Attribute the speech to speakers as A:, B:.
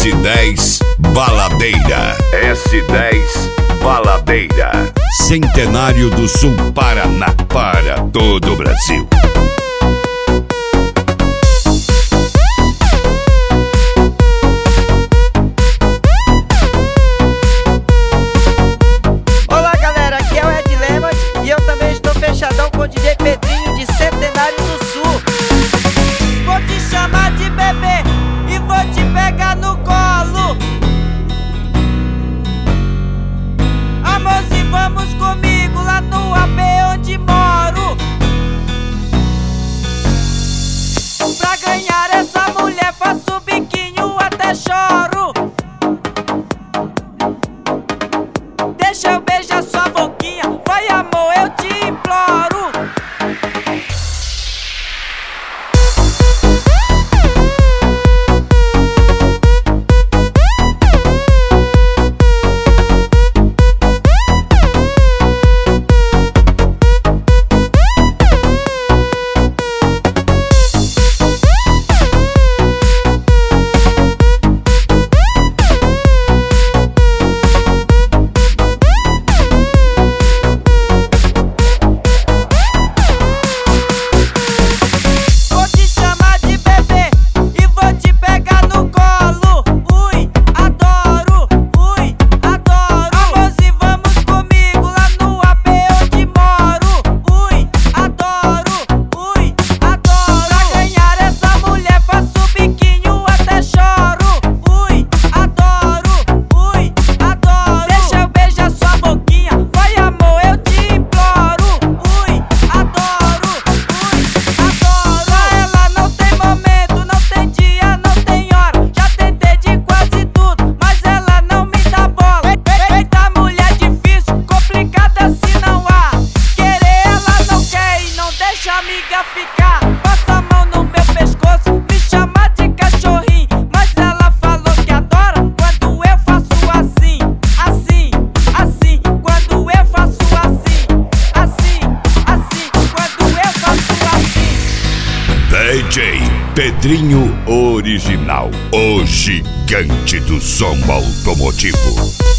A: S10 Baladeira. S10 Baladeira. Centenário do Sul Paraná, para todo o Brasil.
B: Olá galera, aqui é o Ed Lemas e eu também estou fechadão com o DJ Pedrinho de Centenário do Sul. Vou te chamar de bebê e vou te pegar no colo. Amorzinho, vamos comigo lá no AP onde moro. Pra ganhar essa mulher faço biquinho até choro. Deixa eu beijar sua boquinha, vai amor, eu te imploro. Amiga ficar, passa a mão no meu pescoço, me chama de cachorrinho, mas ela falou que adora quando eu faço assim, assim, assim, quando eu faço assim, assim, assim, quando eu faço assim.
A: DJ Pedrinho Original, o gigante do som automotivo.